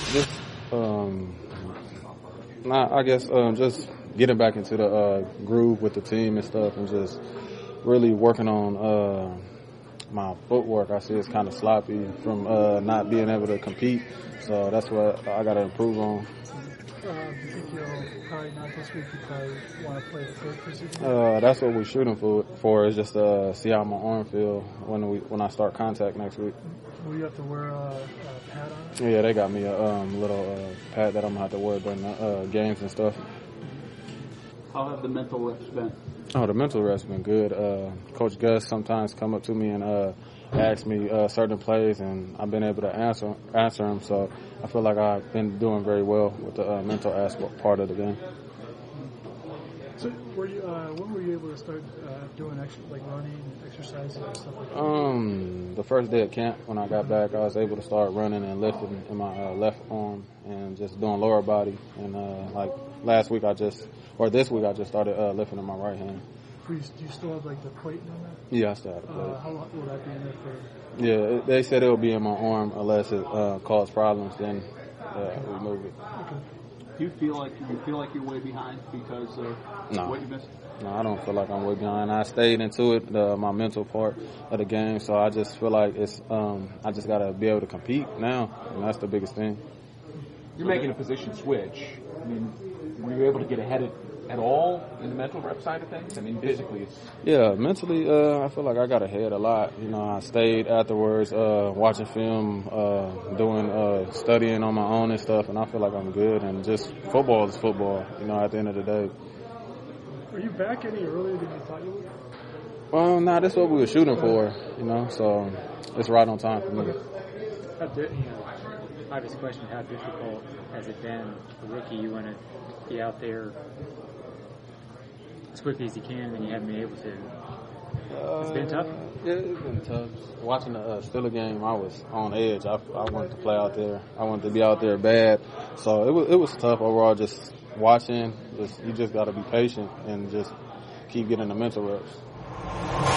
Just, just getting back into the groove with the team and stuff, and just really working on my footwork. I see it's kind of sloppy from not being able to compete, so that's what I got to improve on. Do you think you'll probably not this week because you want to play the third position? That's what we're shooting for is just see how my arm feel when I start contact next week. Will you have to wear a pad on it? Yeah, they got me a little pad that I'm gonna have to wear during the games and stuff. How have the mental reps been? Oh, the mental reps been good. Coach Gus sometimes come up to me and ask me certain plays, and I've been able to answer them. So I feel like I've been doing very well with the mental aspect part of the game. So, when were you able to start doing running, exercising, and stuff like that? The first day at camp, when I got back, I was able to start running and lifting in my left arm and just doing lower body. And this week, I just started lifting in my right hand. Do you still have the plate in there? Yeah, I still have the plate. How long will that be in there for? Yeah, they said it'll be in my arm unless it causes problems. Then remove it. Okay. Do you feel like you're way behind because of what you missed? No, I don't feel like I'm way behind. I stayed into it, my mental part of the game. So I just feel like it's. I just gotta be able to compete now, and that's the biggest thing. You're making a position switch. I mean, were you able to get ahead at all in the mental rep side of things? I mean, physically, it's... Yeah, mentally, I feel like I got ahead a lot. I stayed afterwards, watching film, doing studying on my own and stuff, and I feel like I'm good. And just football is football, at the end of the day. Are you back any earlier than you thought you would? Nah, that's what we were shooting for, so it's right on time for me. Obvious question, how difficult has it been? A rookie, you want to be out there as quickly as you can, and you haven't been able to. It's been tough? Yeah, it's been tough. Watching the Steelers game, I was on edge. I wanted to play out there. I wanted to be out there bad. So it was tough overall just watching. You just got to be patient and just keep getting the mental reps.